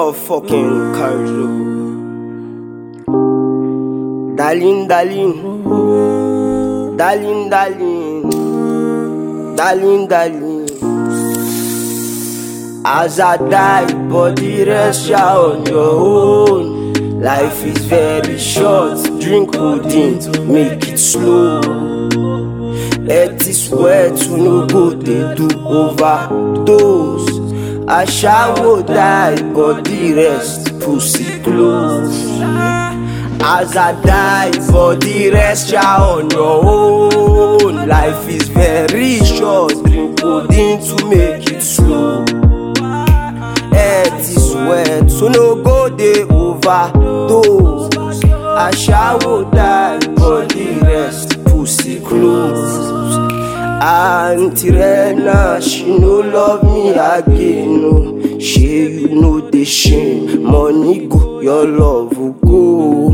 motherfucking Carlo. Darling, darling, darling, darling, darling, darling. As I die, body rest ya on your own. Life is very short, drink codeine, make it slow. Let is wet to no go, they do overdose. I shall die, body rest, pussy close. As I die, body rest ya on your own. Life is very short, drink codeine to make it slow. Head is wet, so no go they overdose. I shall die, body rest, pussy close. Auntie Rena, she no love me again, no. She you know the shame, money go, your love will go.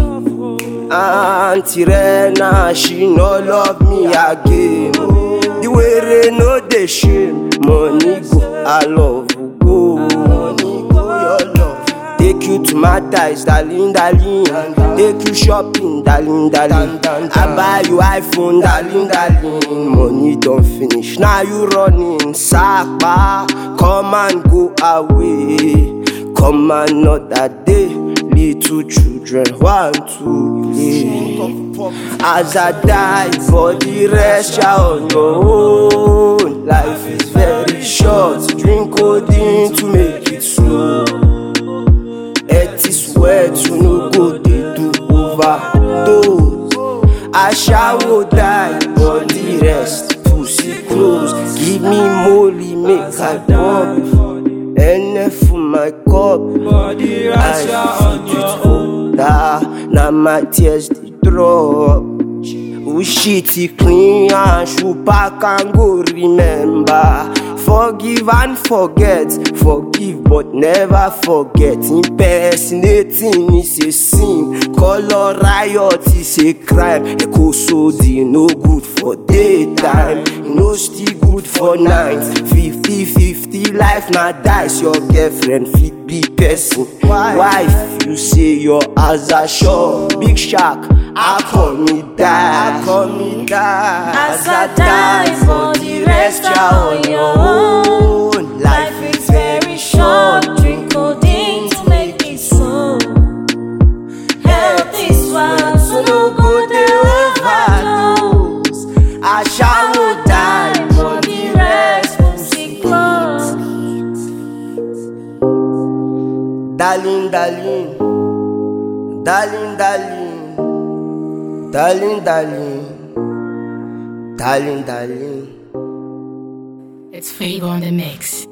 Auntie Rena, she no love me again, no. The way they know the shame, money go, I love will go. Money go, your love. Take you to my ties, darling, darling. Take you shopping, darling, darling. I buy you iPhone, darling, darling. Money don't finish, now you running. Sakpa, come and go away. Come another day. Little children want to play. As I die, body rest ya on your own. Life is very short, drink codeine to make it slow. It is wet to no go, they do overdose. I shall die, body rest, pussy close. Give me molly, make I pop. NF for my cup, body rest, I feed it holder. Now my tears they drop. Oh shitty clean and shoe pack and go remember. Forgive and forget, forgive but never forget. Impersonating is a sin, color riot is a crime. Echo sodi no good for daytime, no still good for night. 50-50 life na dice, your girlfriend fit be person. Wife, you say your eyes are sure. Big shark, I call me die, I call me die. As I die, for the rest ya on your own. Life is very short, drink codeine to make it slow. Health is wild, so no go they overdose. I shall die, for the rest, pussy close. darling, darling, darling, darling, darling, darling, darling, darling. It's Flavor on the mix.